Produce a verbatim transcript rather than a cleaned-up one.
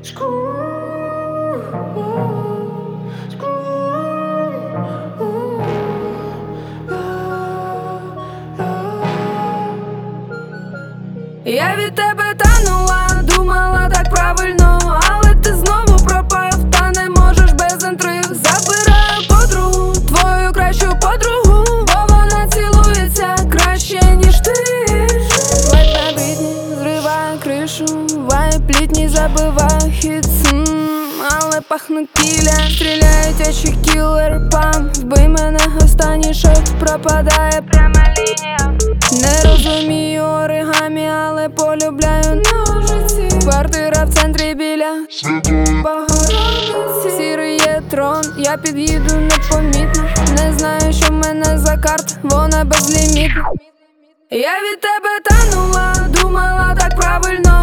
Я від тебе танула, думала так правильно, але ти знову пропав, та не можеш без інтриг. Забираю подругу, твою кращу подругу, бо вона цілується краще, ніж ти. Вайп на бітні зриває кришу, вайп літній забиває хіт, але пахну кілля. Стріляють очі, кілер, пам. Вбий мене, останній шот, пропадає пряма лінія. Не розумію оригамі, але полюбляю ножиці. Квартира в центрі біля Богородиці. Сірий є трон, я під'їду непомітно. Не знаю, що в мене за карт, вона безлімітна. Я від тебе танула, думала так правильно,